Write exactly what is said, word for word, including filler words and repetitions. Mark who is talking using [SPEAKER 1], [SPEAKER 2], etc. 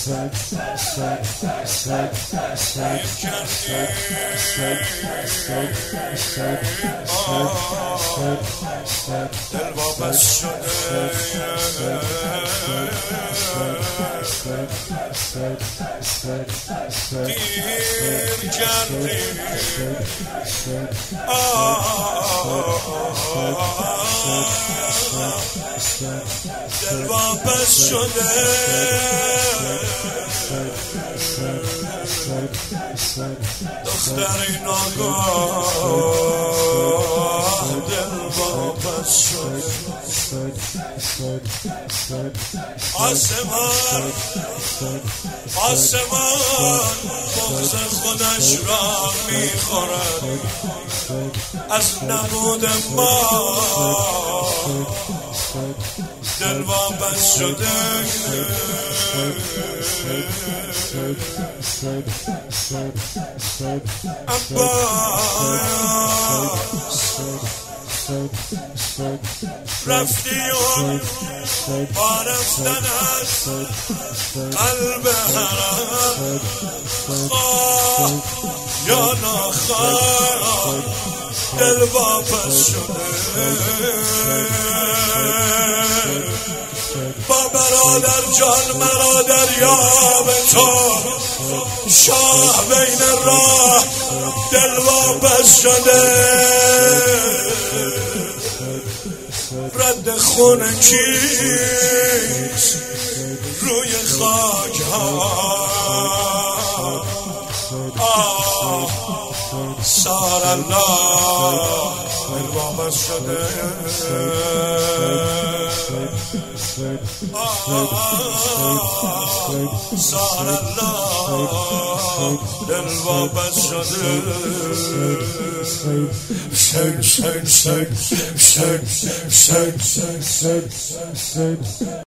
[SPEAKER 1] دل واپس شده دیر کردی دل واپس شده دختری ناگاه دل واپس شد آسمان آسمان بغض خودش را میخورد از نبود ما دل واپس شده رفتی و با رفتن از قلب حرم خواه یا نخواه دل واپس شده با برادر جان مرا دریاب تو شاه بین راه دل واپس شده رد خون کیست روی خاک ها آه سار الله دل واپس شده سار الله دل واپس شده شک شک شک شک شک شک